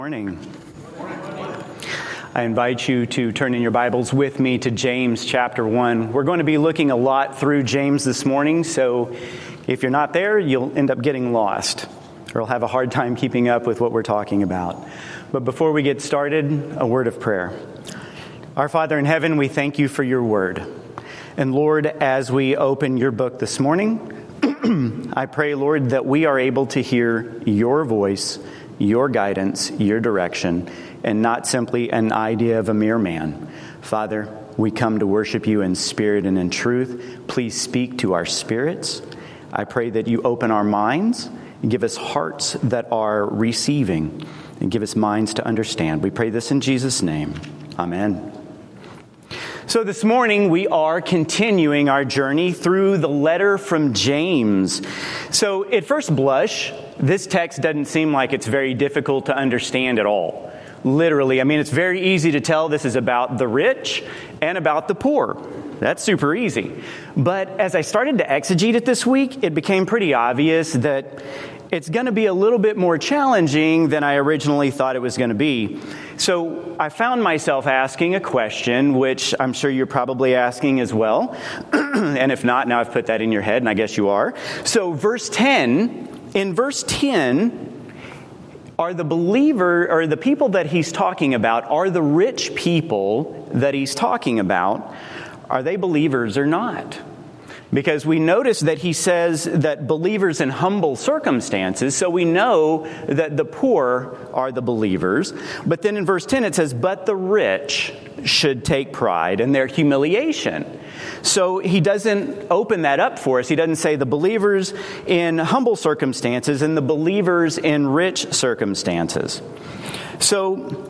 Morning. I invite you to turn in your Bibles with me to James chapter 1. We're going to be looking a lot through James this morning, so if you're not there, you'll end up getting lost, or you'll have a hard time keeping up with what we're talking about. But before we get started, a word of prayer. Our Father in heaven, we thank you for your word. And Lord, as we open your book this morning, I pray, Lord, that we are able to hear your voice, your guidance, your direction, and not simply an idea of a mere man. Father, we come to worship you in spirit and in truth. Please speak to our spirits. I pray that you open our minds and give us hearts that are receiving and give us minds to understand. We pray this in Jesus' name. Amen. So this morning we are continuing our journey through the letter from James. So at first blush, this text doesn't seem like it's very difficult to understand at all. Literally, it's very easy to tell this is about the rich and about the poor. That's super easy. But as I started to exegete it this week, it became pretty obvious that it's going to be a little bit more challenging than I originally thought it was going to be. So I found myself asking a question, which I'm sure you're probably asking as well. And if not, now I've put that in your head, and I guess you are. So in verse 10, are the believer, or the people that he's talking about, are the rich people that he's talking about, are they believers or not? Because we notice that he says that believers in humble circumstances, so we know that the poor are the believers. But then in verse 10 it says, but the rich should take pride in their humiliation. So he doesn't open that up for us. He doesn't say the believers in humble circumstances and the believers in rich circumstances. So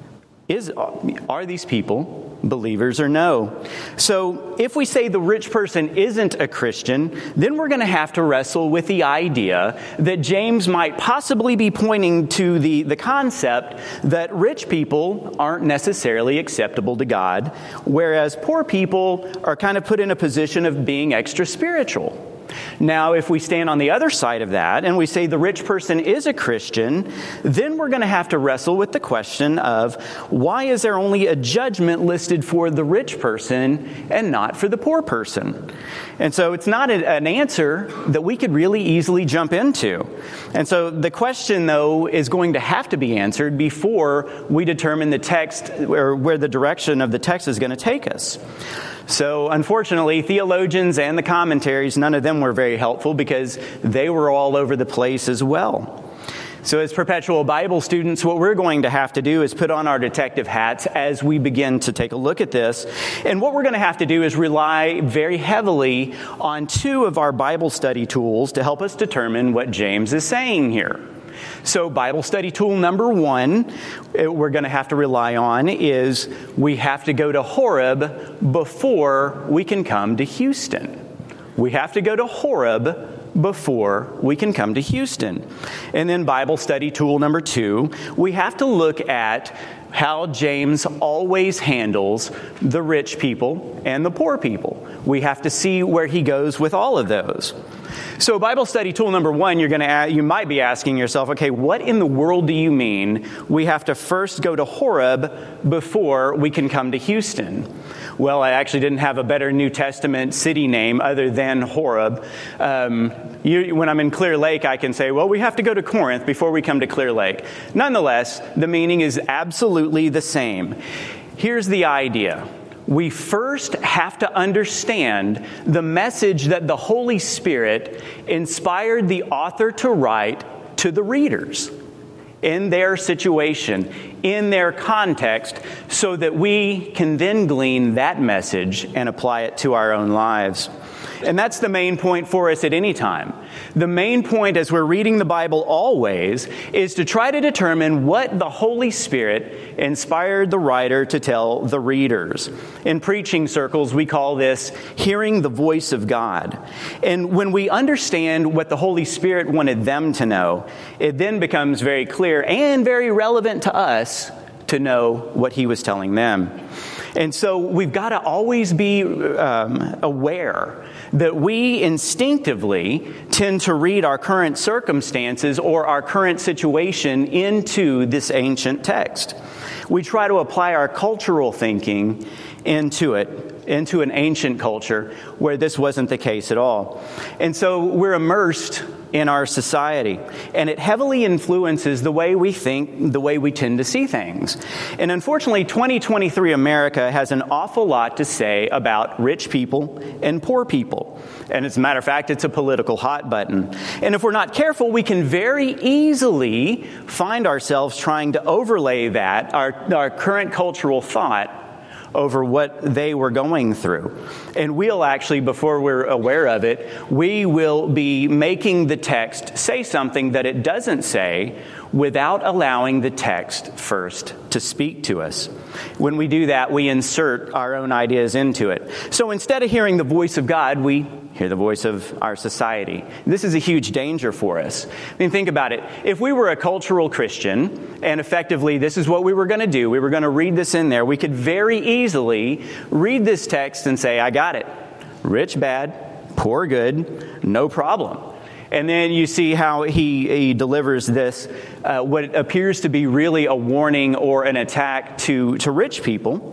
are these people believers or no? So if we say the rich person isn't a Christian, then we're going to have to wrestle with the idea that James might possibly be pointing to the concept that rich people aren't necessarily acceptable to God, whereas poor people are kind of put in a position of being extra spiritual. Now, if we stand on the other side of that and we say the rich person is a Christian, then we're going to have to wrestle with the question of why is there only a judgment listed for the rich person and not for the poor person? And so it's not an answer that we could really easily jump into. And so the question, though, is going to have to be answered before we determine the text or where the direction of the text is going to take us. So, unfortunately, theologians and the commentaries, none of them were very helpful because they were all over the place as well. So, as perpetual Bible students, what we're going to have to do is put on our detective hats as we begin to take a look at this. And what we're going to have to do is rely very heavily on two of our Bible study tools to help us determine what James is saying here. So Bible study tool number one we're going to have to rely on is we have to go to Horeb before we can come to Houston. We have to go to Horeb before we can come to Houston. And then Bible study tool number two, we have to look at how James always handles the rich people and the poor people. We have to see where he goes with all of those. So Bible study tool number one, you might be asking yourself, okay, what in the world do you mean we have to first go to Horeb before we can come to Houston? Well, I actually didn't have a better New Testament city name other than Horeb. When I'm in Clear Lake, I can say, well, we have to go to Corinth before we come to Clear Lake. Nonetheless, the meaning is absolutely the same. Here's the idea. We first have to understand the message that the Holy Spirit inspired the author to write to the readers in their situation, in their context, so that we can then glean that message and apply it to our own lives. And that's the main point for us at any time. The main point as we're reading the Bible always is to try to determine what the Holy Spirit inspired the writer to tell the readers. In preaching circles, we call this hearing the voice of God. And when we understand what the Holy Spirit wanted them to know, it then becomes very clear and very relevant to us to know what he was telling them. And so we've got to always be aware that we instinctively tend to read our current circumstances or our current situation into this ancient text. We try to apply our cultural thinking into an ancient culture where this wasn't the case at all. And so we're immersed in our society, and it heavily influences the way we think, the way we tend to see things. And unfortunately, 2023 America has an awful lot to say about rich people and poor people. And as a matter of fact, it's a political hot button. And if we're not careful, we can very easily find ourselves trying to overlay that, our current cultural thought, over what they were going through. And we'll actually, before we're aware of it, we will be making the text say something that it doesn't say without allowing the text first to speak to us. When we do that, we insert our own ideas into it. So instead of hearing the voice of God, we hear the voice of our society. This is a huge danger for us. I mean, think about it. If we were a cultural Christian, and effectively this is what we were going to do, we were going to read this in there, we could very easily read this text and say, I got it. Rich bad, poor good, no problem. And then you see how he delivers this, what appears to be really a warning or an attack to rich people.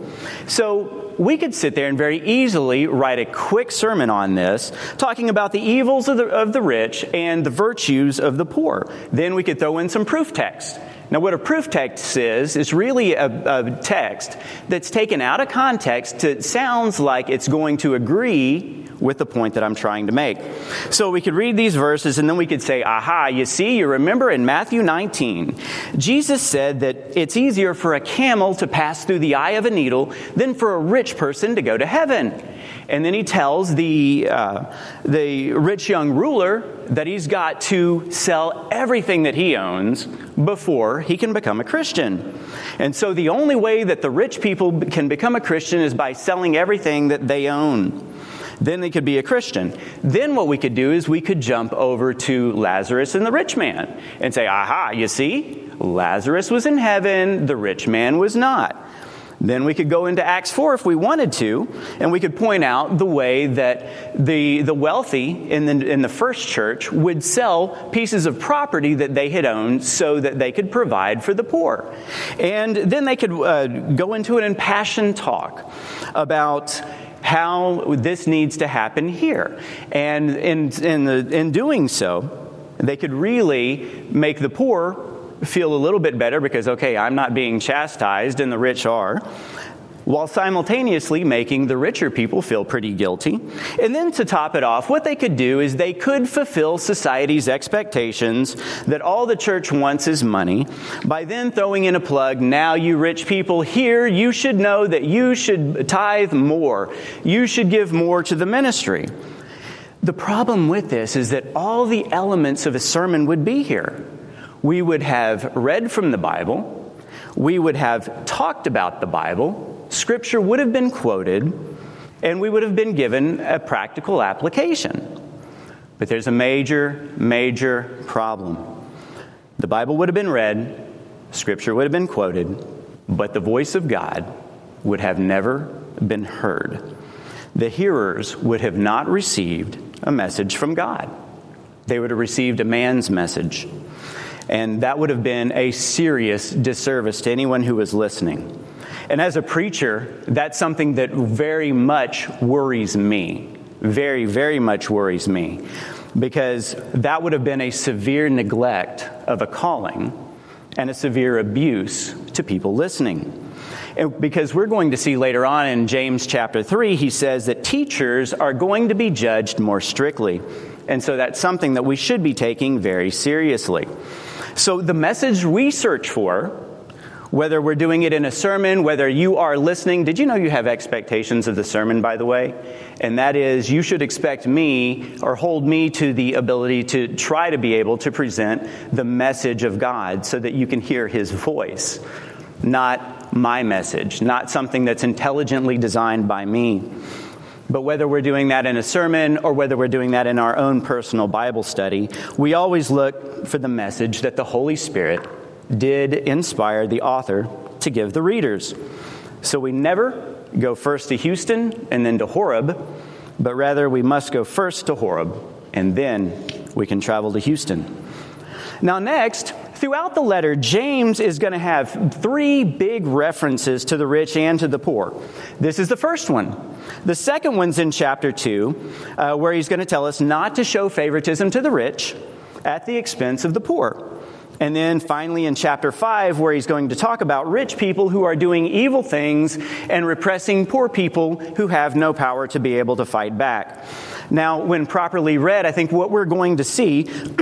So we could sit there and very easily write a quick sermon on this, talking about the evils of the rich and the virtues of the poor. Then we could throw in some proof text. Now, what a proof text is really a text that's taken out of context to sounds like it's going to agree with the point that I'm trying to make. So we could read these verses and then we could say, aha, you see, you remember in Matthew 19, Jesus said that it's easier for a camel to pass through the eye of a needle than for a rich person to go to heaven. And then he tells the rich young ruler that he's got to sell everything that he owns before he can become a Christian. And so the only way that the rich people can become a Christian is by selling everything that they own. Then they could be a Christian. Then what we could do is we could jump over to Lazarus and the rich man and say, aha, you see, Lazarus was in heaven, the rich man was not. Then we could go into Acts 4 if we wanted to, and we could point out the way that the wealthy in the first church would sell pieces of property that they had owned so that they could provide for the poor. And then they could go into an impassioned talk about how this needs to happen here. And in doing so, they could really make the poor feel a little bit better because, okay, I'm not being chastised and the rich are, while simultaneously making the richer people feel pretty guilty. And then to top it off, what they could do is they could fulfill society's expectations that all the church wants is money by then throwing in a plug, now you rich people here, you should know that you should tithe more. You should give more to the ministry. The problem with this is that all the elements of a sermon would be here. We would have read from the Bible. We would have talked about the Bible. Scripture would have been quoted, and we would have been given a practical application. But there's a major, major problem. The Bible would have been read, Scripture would have been quoted, but the voice of God would have never been heard. The hearers would have not received a message from God. They would have received a man's message. And that would have been a serious disservice to anyone who was listening. And as a preacher, that's something that very much worries me. Very, very much worries me. Because that would have been a severe neglect of a calling and a severe abuse to people listening. And because we're going to see later on in James chapter 3, he says that teachers are going to be judged more strictly. And so that's something that we should be taking very seriously. So the message we search for, whether we're doing it in a sermon, whether you are listening, did you know you have expectations of the sermon, by the way? And that is, you should expect me or hold me to the ability to try to be able to present the message of God so that you can hear his voice, not my message, not something that's intelligently designed by me. But whether we're doing that in a sermon or whether we're doing that in our own personal Bible study, we always look for the message that the Holy Spirit did inspire the author to give the readers. So we never go first to Houston and then to Horeb, but rather we must go first to Horeb, and then we can travel to Houston. Now next, throughout the letter, James is going to have 3 big references to the rich and to the poor. This is the first one. The second one's in chapter 2, where he's going to tell us not to show favoritism to the rich at the expense of the poor. And then finally in chapter 5, where he's going to talk about rich people who are doing evil things and repressing poor people who have no power to be able to fight back. Now, when properly read, I think what we're going to see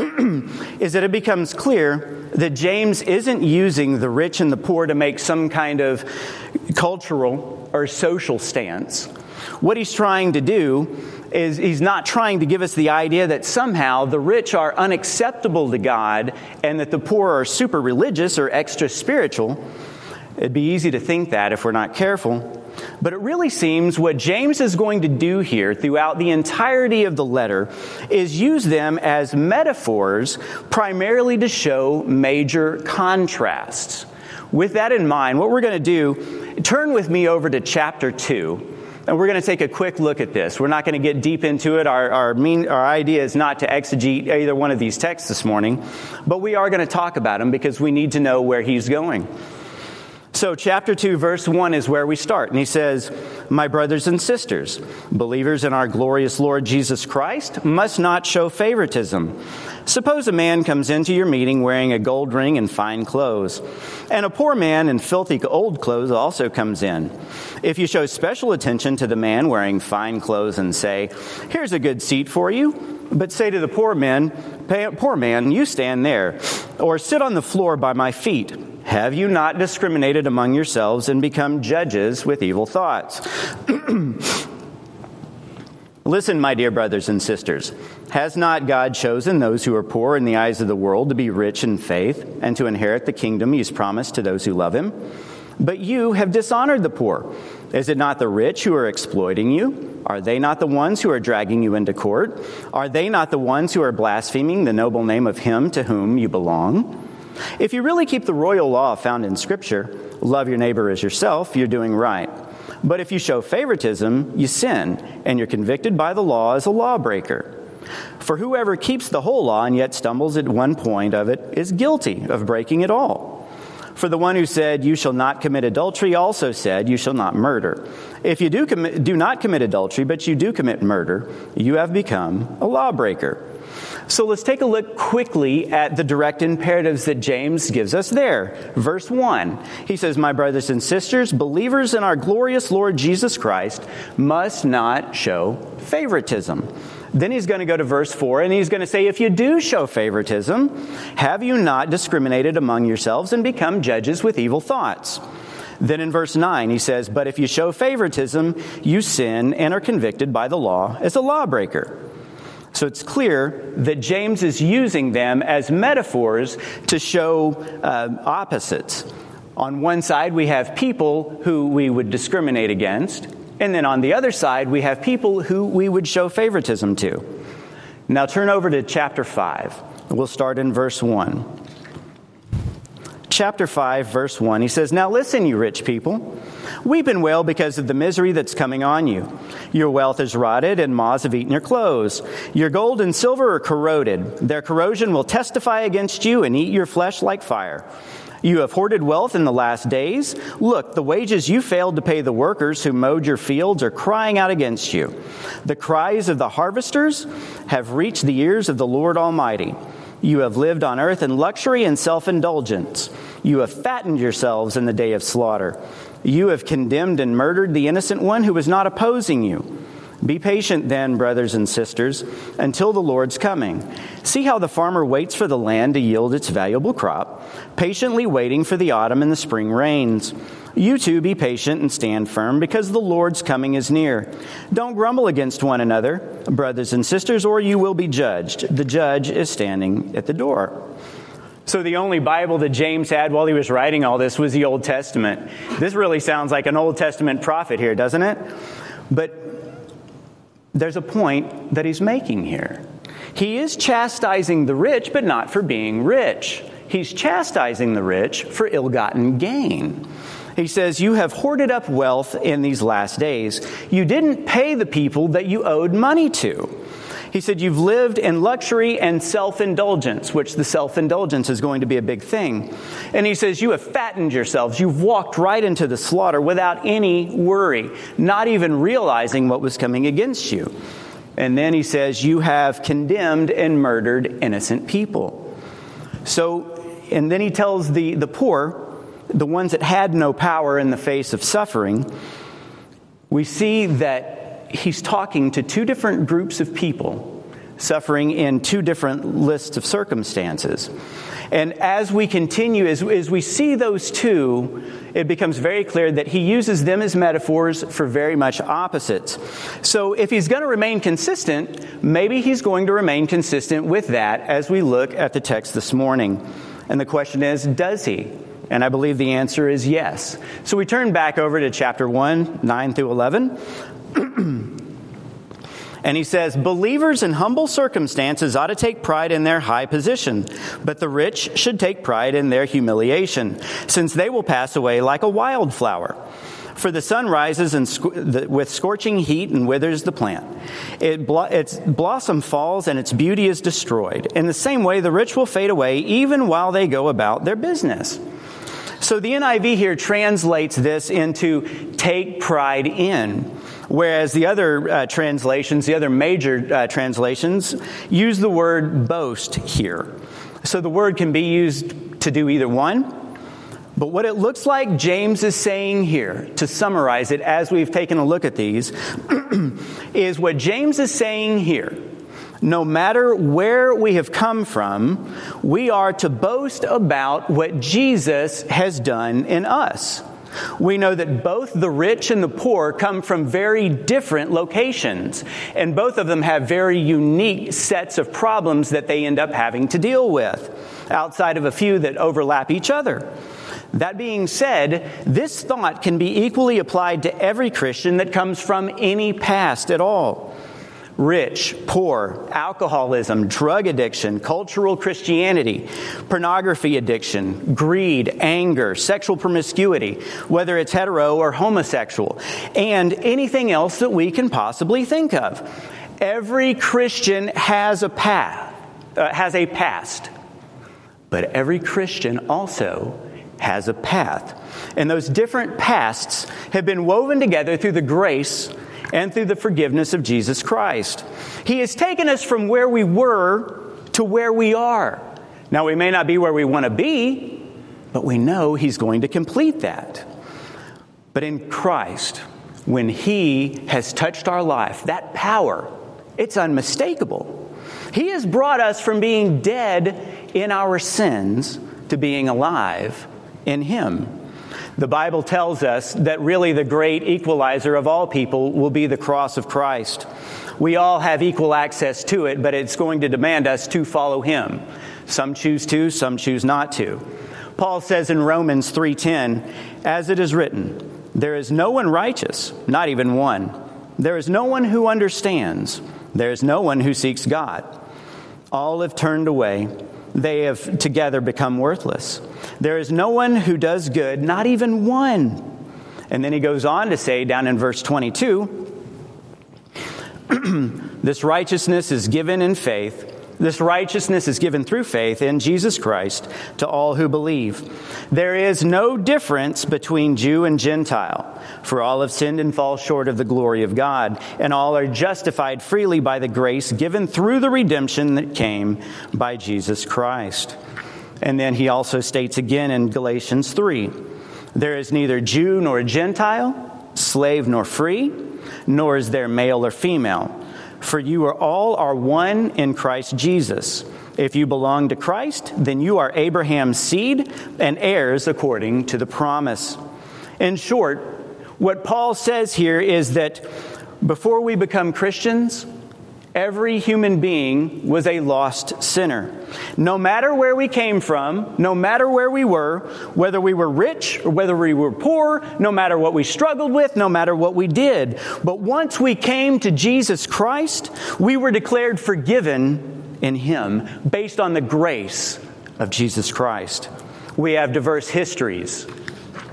is that it becomes clear that James isn't using the rich and the poor to make some kind of cultural or social stance. What he's trying to do is he's not trying to give us the idea that somehow the rich are unacceptable to God and that the poor are super religious or extra spiritual. It'd be easy to think that if we're not careful. But it really seems what James is going to do here throughout the entirety of the letter is use them as metaphors primarily to show major contrasts. With that in mind, what we're going to do, turn with me over to chapter 2. And we're going to take a quick look at this. We're not going to get deep into it. Our idea is not to exegete either one of these texts this morning, but we are going to talk about them because we need to know where he's going. So chapter 2, verse 1 is where we start. And he says, "My brothers and sisters, believers in our glorious Lord Jesus Christ, must not show favoritism. Suppose a man comes into your meeting wearing a gold ring and fine clothes, and a poor man in filthy old clothes also comes in. If you show special attention to the man wearing fine clothes and say, 'Here's a good seat for you,' but say to the poor man, 'Poor man, you stand there,' or 'Sit on the floor by my feet,' have you not discriminated among yourselves and become judges with evil thoughts? Listen, my dear brothers and sisters, has not God chosen those who are poor in the eyes of the world to be rich in faith and to inherit the kingdom he's promised to those who love him? But you have dishonored the poor. Is it not the rich who are exploiting you? Are they not the ones who are dragging you into court? Are they not the ones who are blaspheming the noble name of him to whom you belong? If you really keep the royal law found in Scripture, love your neighbor as yourself, you're doing right. But if you show favoritism, you sin, and you're convicted by the law as a lawbreaker. For whoever keeps the whole law and yet stumbles at one point of it is guilty of breaking it all. For the one who said, 'You shall not commit adultery,' also said, 'You shall not murder.' If you do not commit adultery, but you do commit murder, you have become a lawbreaker." So let's take a look quickly at the direct imperatives that James gives us there. Verse 1, he says, "My brothers and sisters, believers in our glorious Lord Jesus Christ, must not show favoritism." Then he's going to go to verse 4, and he's going to say, "If you do show favoritism, have you not discriminated among yourselves and become judges with evil thoughts?" Then in verse 9, he says, "But if you show favoritism, you sin and are convicted by the law as a lawbreaker." So it's clear that James is using them as metaphors to show opposites. On one side, we have people who we would discriminate against, and then on the other side, we have people who we would show favoritism to. Now turn over to chapter 5. We'll start in verse 1. Chapter 5, verse 1, he says, "Now listen, you rich people. Weep and wail because of the misery that's coming on you. Your wealth is rotted, and moths have eaten your clothes. Your gold and silver are corroded. Their corrosion will testify against you and eat your flesh like fire. You have hoarded wealth in the last days. Look, the wages you failed to pay the workers who mowed your fields are crying out against you. The cries of the harvesters have reached the ears of the Lord Almighty. You have lived on earth in luxury and self-indulgence. You have fattened yourselves in the day of slaughter. You have condemned and murdered the innocent one who was not opposing you. Be patient then, brothers and sisters, until the Lord's coming. See how the farmer waits for the land to yield its valuable crop, patiently waiting for the autumn and the spring rains. You too be patient and stand firm, because the Lord's coming is near. Don't grumble against one another, brothers and sisters, or you will be judged. The judge is standing at the door." So the only Bible that James had while he was writing all this was the Old Testament. This really sounds like an Old Testament prophet here, doesn't it? But there's a point that he's making here. He is chastising the rich, but not for being rich. He's chastising the rich for ill-gotten gain. He says, you have hoarded up wealth in these last days. You didn't pay the people that you owed money to. He said, you've lived in luxury and self-indulgence, which the self-indulgence is going to be a big thing. And he says, you have fattened yourselves. You've walked right into the slaughter without any worry, not even realizing what was coming against you. And then he says, you have condemned and murdered innocent people. And then he tells the poor, the ones that had no power in the face of suffering, we see that he's talking to two different groups of people suffering in two different lists of circumstances. And as we continue, as we see those two, it becomes very clear that he uses them as metaphors for very much opposites. So if he's going to remain consistent, maybe he's going to remain consistent with that as we look at the text this morning. And the question is, does he? And I believe the answer is yes. So we turn back over to chapter 1, 9 through 11. And he says, believers in humble circumstances ought to take pride in their high position, but the rich should take pride in their humiliation, since they will pass away like a wildflower. For the sun rises with scorching heat and withers the plant. Its blossom falls and its beauty is destroyed. In the same way, the rich will fade away even while they go about their business. So the NIV here translates this into take pride in, whereas the other translations, the other major translations, use the word boast here. So the word can be used to do either one. But what it looks like James is saying here, to summarize it as we've taken a look at these, is what James is saying here. No matter where we have come from, we are to boast about what Jesus has done in us. We know that both the rich and the poor come from very different locations, and both of them have very unique sets of problems that they end up having to deal with, outside of a few that overlap each other. That being said, this thought can be equally applied to every Christian that comes from any past at all. Rich, poor, alcoholism, drug addiction, cultural Christianity, pornography addiction, greed, anger, sexual promiscuity, whether it's hetero or homosexual, and anything else that we can possibly think of. Every Christian has a past, but every Christian also has a path. And those different pasts have been woven together through the grace and through the forgiveness of Jesus Christ. He has taken us from where we were to where we are. Now, we may not be where we want to be, but we know He's going to complete that. But in Christ, when He has touched our life, that power, it's unmistakable. He has brought us from being dead in our sins to being alive in Him. The Bible tells us that really the great equalizer of all people will be the cross of Christ. We all have equal access to it, but it's going to demand us to follow Him. Some choose to, some choose not to. Paul says in Romans 3:10, as it is written, there is no one righteous, not even one. There is no one who understands. There is no one who seeks God. All have turned away. They have together become worthless. There is no one who does good, not even one. And then he goes on to say down in verse 22, this righteousness is given in faith. This righteousness is given through faith in Jesus Christ to all who believe. There is no difference between Jew and Gentile, for all have sinned and fall short of the glory of God, and all are justified freely by the grace given through the redemption that came by Jesus Christ. And then he also states again in Galatians 3, there is neither Jew nor Gentile, slave nor free, nor is there male or female. For you are all one in Christ Jesus. If you belong to Christ, then you are Abraham's seed and heirs according to the promise. In short, what Paul says here is that before we become Christians, every human being was a lost sinner. No matter where we came from, no matter where we were, whether we were rich or whether we were poor, no matter what we struggled with, no matter what we did. But once we came to Jesus Christ, we were declared forgiven in Him based on the grace of Jesus Christ. We have diverse histories.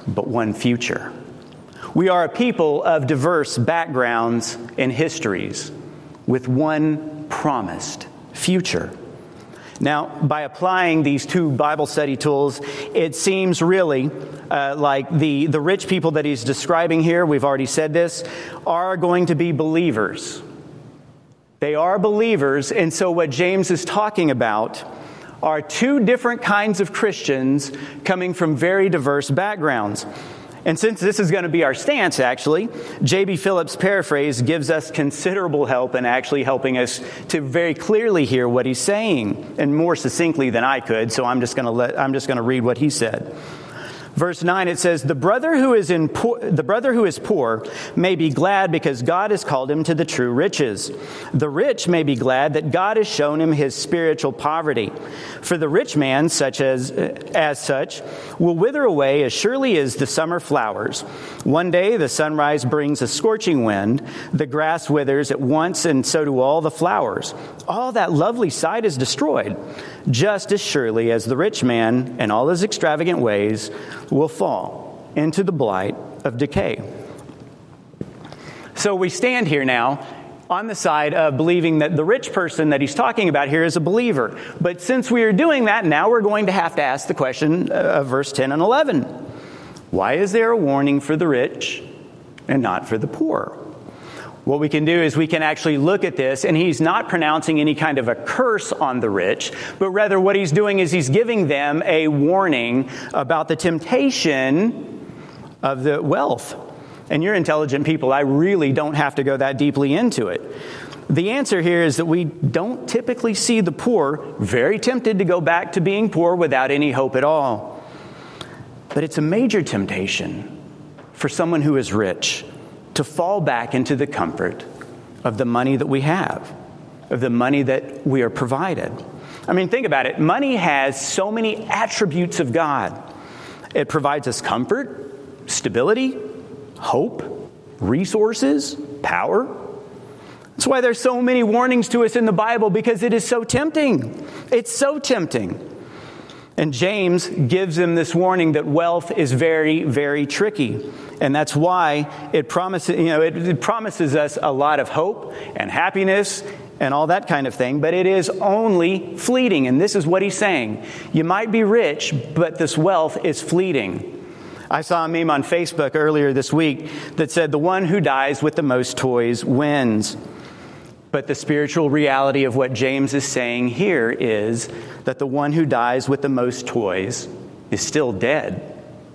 but one future. We are a people of diverse backgrounds and histories with one promised future. Now, by applying these two Bible study tools, it seems really like the rich people that he's describing here, we've already said this, are going to be believers. They are believers, and so what James is talking about are two different kinds of Christians coming from very diverse backgrounds. And since this is going to be our stance, actually, J.B. Phillips' paraphrase gives us considerable help in actually helping us to very clearly hear what he's saying, and more succinctly than I could. So I'm just going to read what he said. Verse 9, it says, the brother who is poor may be glad because God has called him to the true riches. The rich may be glad that God has shown him his spiritual poverty. For the rich man, such as such, will wither away as surely as the summer flowers. One day the sunrise brings a scorching wind. The grass withers at once, and so do all the flowers. All that lovely sight is destroyed, just as surely as the rich man and all his extravagant ways will fall into the blight of decay. So we stand here now on the side of believing that the rich person that he's talking about here is a believer. But since we are doing that, now we're going to have to ask the question of verse 10 and 11. Why is there a warning for the rich and not for the poor? What we can do is we can actually look at this, and he's not pronouncing any kind of a curse on the rich, but rather what he's doing is he's giving them a warning about the temptation of the wealth. And you're intelligent people, I really don't have to go that deeply into it. The answer here is that we don't typically see the poor very tempted to go back to being poor without any hope at all. But it's a major temptation for someone who is rich to fall back into the comfort of the money that we have, of the money that we are provided. I mean, think about it. Money has so many attributes of God. It provides us comfort, stability, hope, resources, power. That's why there's so many warnings to us in the Bible, because it is so tempting. It's so tempting. And James gives them this warning that wealth is very, very tricky. And that's why it promises us a lot of hope and happiness and all that kind of thing, but it is only fleeting. And this is what he's saying. You might be rich, but this wealth is fleeting. I saw a meme on Facebook earlier this week that said, the one who dies with the most toys wins. But the spiritual reality of what James is saying here is that the one who dies with the most toys is still dead.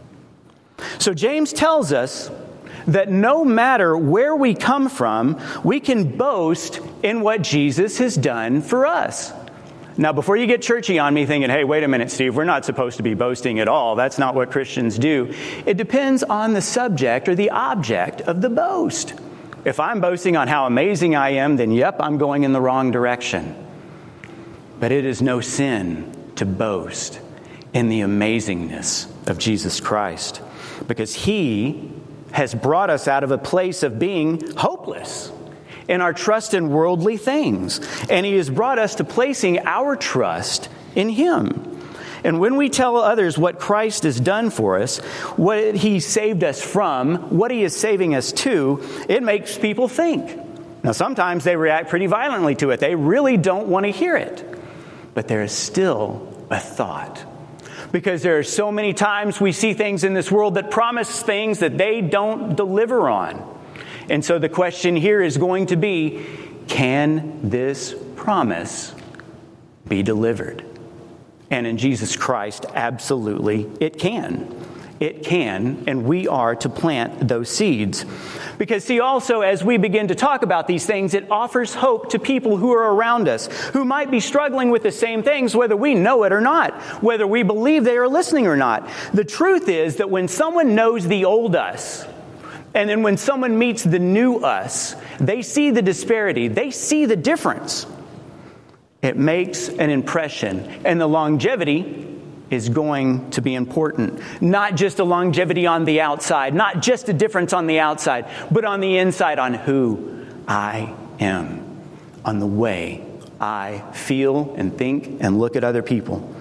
So James tells us that no matter where we come from, we can boast in what Jesus has done for us. Now, before you get churchy on me thinking, hey, wait a minute, Steve, we're not supposed to be boasting at all. That's not what Christians do. It depends on the subject or the object of the boast. If I'm boasting on how amazing I am, then yep, I'm going in the wrong direction. But it is no sin to boast in the amazingness of Jesus Christ, because He has brought us out of a place of being hopeless in our trust in worldly things. And He has brought us to placing our trust in Him. And when we tell others what Christ has done for us, what He saved us from, what He is saving us to, it makes people think. Now, sometimes they react pretty violently to it. They really don't want to hear it. But there is still a thought. Because there are so many times we see things in this world that promise things that they don't deliver on. And so the question here is going to be, can this promise be delivered? And in Jesus Christ, absolutely it can. It can, and we are to plant those seeds. Because see, also, as we begin to talk about these things, it offers hope to people who are around us, who might be struggling with the same things, whether we know it or not, whether we believe they are listening or not. The truth is that when someone knows the old us, and then when someone meets the new us, they see the disparity, they see the difference. It makes an impression, and the longevity is going to be important. Not just a longevity on the outside, not just a difference on the outside, but on the inside, on who I am, on the way I feel and think and look at other people.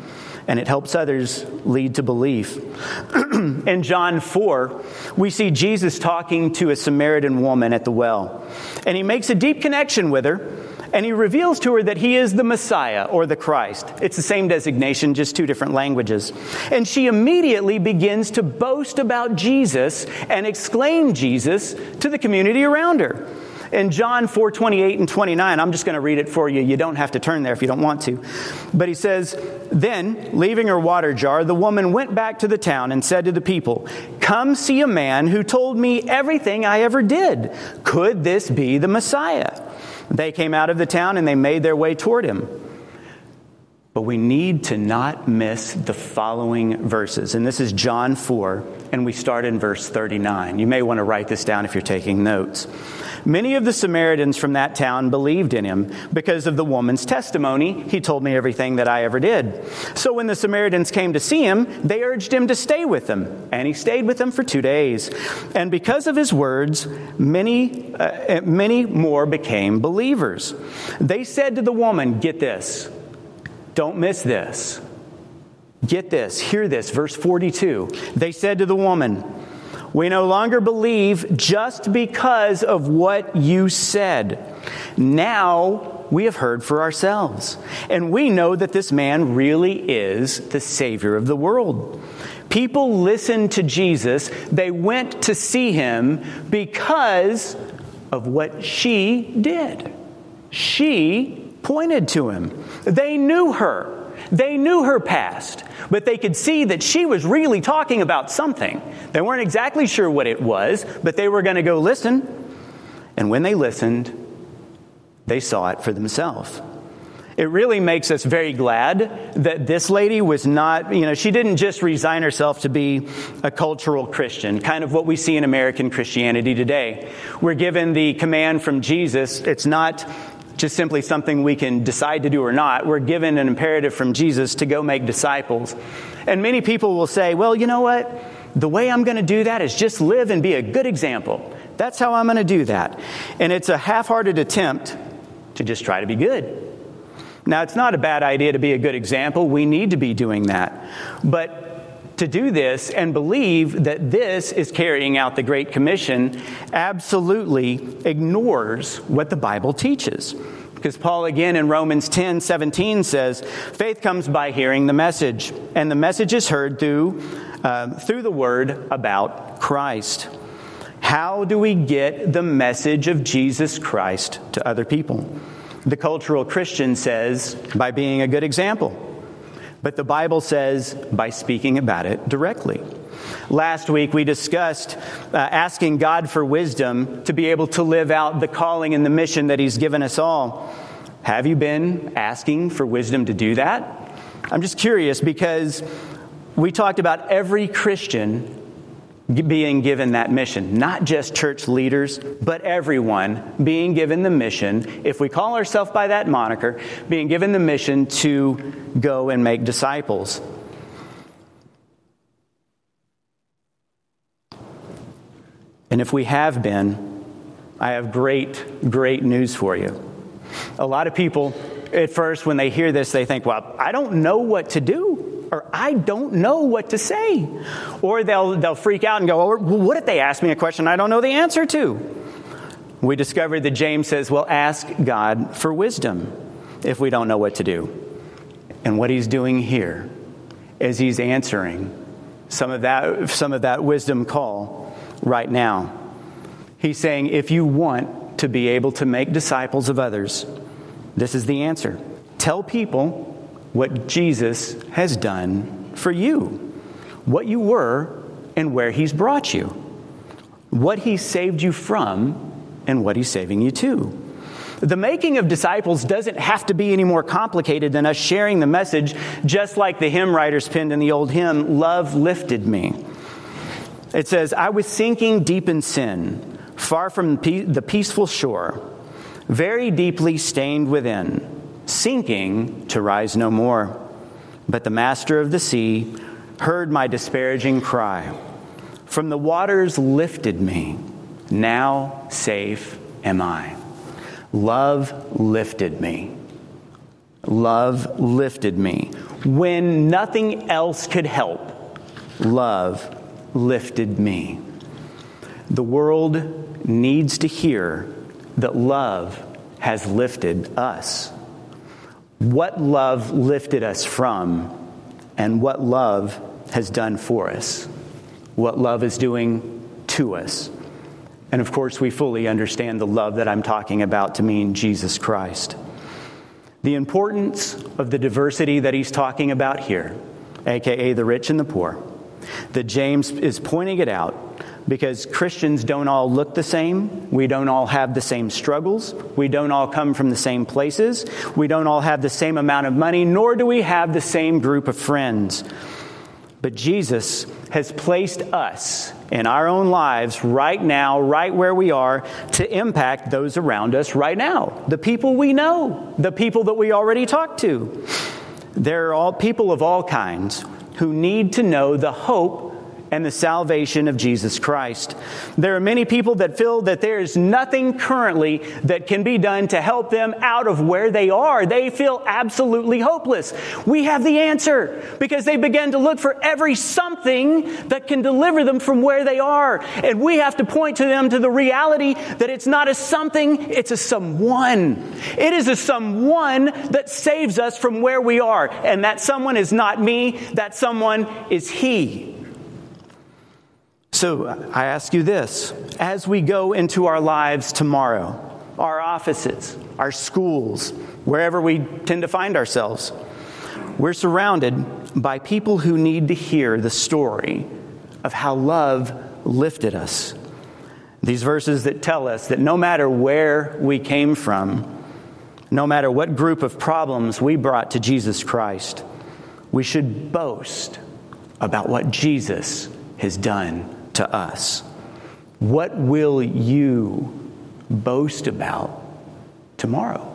and it helps others lead to belief. In John 4, we see Jesus talking to a Samaritan woman at the well, and he makes a deep connection with her, and he reveals to her that he is the Messiah or the Christ. It's the same designation, just two different languages. And she immediately begins to boast about Jesus and exclaim Jesus to the community around her. In John 4:28 and 29, I'm just going to read it for you. You don't have to turn there if you don't want to. But he says, "Then, leaving her water jar, the woman went back to the town and said to the people, 'Come see a man who told me everything I ever did. Could this be the Messiah?' They came out of the town and they made their way toward him." But we need to not miss the following verses. And this is John 4, and we start in verse 39. You may want to write this down if you're taking notes. "Many of the Samaritans from that town believed in him because of the woman's testimony. 'He told me everything that I ever did.' So when the Samaritans came to see him, they urged him to stay with them. And he stayed with them for 2 days. And because of his words, many more became believers. They said to the woman," get this, don't miss this. Get this, hear this, verse 42. They said to the woman, "We no longer believe just because of what you said. Now we have heard for ourselves, and we know that this man really is the Savior of the world." People listened to Jesus. They went to see him because of what she did. She pointed to him. They knew her. They knew her past, but they could see that she was really talking about something. They weren't exactly sure what it was, but they were going to go listen. And when they listened, they saw it for themselves. It really makes us very glad that this lady was not, she didn't just resign herself to be a cultural Christian, kind of what we see in American Christianity today. We're given the command from Jesus. It's not just simply something we can decide to do or not. We're given an imperative from Jesus to go make disciples. And many people will say, well, you know what? The way I'm going to do that is just live and be a good example. That's how I'm going to do that. And it's a half-hearted attempt to just try to be good. Now, it's not a bad idea to be a good example. We need to be doing that. But to do this and believe that this is carrying out the Great Commission absolutely ignores what the Bible teaches. Because Paul again in Romans 10:17 says, "Faith comes by hearing the message, and the message is heard through the word about Christ." How do we get the message of Jesus Christ to other people? The cultural Christian says, by being a good example. But the Bible says, by speaking about it directly. Last week we discussed asking God for wisdom to be able to live out the calling and the mission that He's given us all. Have you been asking for wisdom to do that? I'm just curious because we talked about every Christian being given that mission. Not just church leaders, but everyone being given the mission, if we call ourselves by that moniker, being given the mission to go and make disciples. And if we have been, I have great news for you. A lot of people, at first, when they hear this, they think, well, I don't know what to do. Or I don't know what to say. Or they'll freak out and go, well, what if they ask me a question I don't know the answer to? We discovered that James says, well, ask God for wisdom if we don't know what to do. And what he's doing here is he's answering some of that wisdom call right now. He's saying, if you want to be able to make disciples of others, this is the answer. Tell people what Jesus has done for you, what you were and where He's brought you, what He saved you from and what He's saving you to. The making of disciples doesn't have to be any more complicated than us sharing the message, just like the hymn writers penned in the old hymn, "Love Lifted Me." It says, "I was sinking deep in sin, far from the peaceful shore, very deeply stained within, sinking to rise no more. But the master of the sea heard my disparaging cry. From the waters lifted me. Now safe am I." Love lifted me. Love lifted me. When nothing else could help, love lifted me. The world needs to hear that love has lifted us. What love lifted us from, and what love has done for us. What love is doing to us. And of course, we fully understand the love that I'm talking about to mean Jesus Christ. The importance of the diversity that he's talking about here, aka the rich and the poor, that James is pointing it out because Christians don't all look the same. We don't all have the same struggles. We don't all come from the same places. We don't all have the same amount of money, nor do we have the same group of friends. But Jesus has placed us in our own lives right now, right where we are, to impact those around us right now. The people we know, the people that we already talked to. They're all people of all kinds who need to know the hope and the salvation of Jesus Christ. There are many people that feel that there is nothing currently that can be done to help them out of where they are. They feel absolutely hopeless. We have the answer because they begin to look for every something that can deliver them from where they are. And we have to point to them to the reality that it's not a something, it's a someone. It is a someone that saves us from where we are. And that someone is not me, that someone is He. So I ask you this, as we go into our lives tomorrow, our offices, our schools, wherever we tend to find ourselves, we're surrounded by people who need to hear the story of how love lifted us. These verses that tell us that no matter where we came from, no matter what group of problems we brought to Jesus Christ, we should boast about what Jesus has done to us. What will you boast about tomorrow?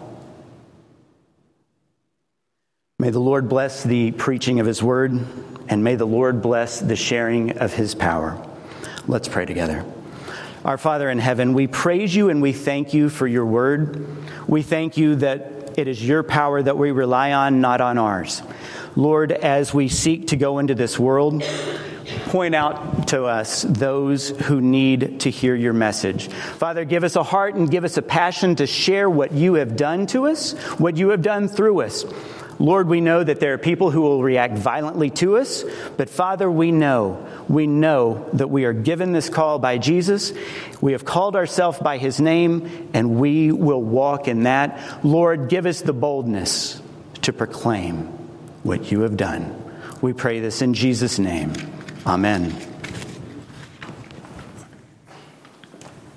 May the Lord bless the preaching of His word, and may the Lord bless the sharing of His power. Let's pray together. Our Father in heaven, we praise you and we thank you for your word. We thank you that it is your power that we rely on, not on ours. Lord, as we seek to go into this world, point out to us those who need to hear your message. Father, give us a heart and give us a passion to share what you have done to us, what you have done through us. Lord, we know that there are people who will react violently to us, but Father, we know that we are given this call by Jesus. We have called ourselves by His name, and we will walk in that. Lord, give us the boldness to proclaim what you have done. We pray this in Jesus' name. Amen.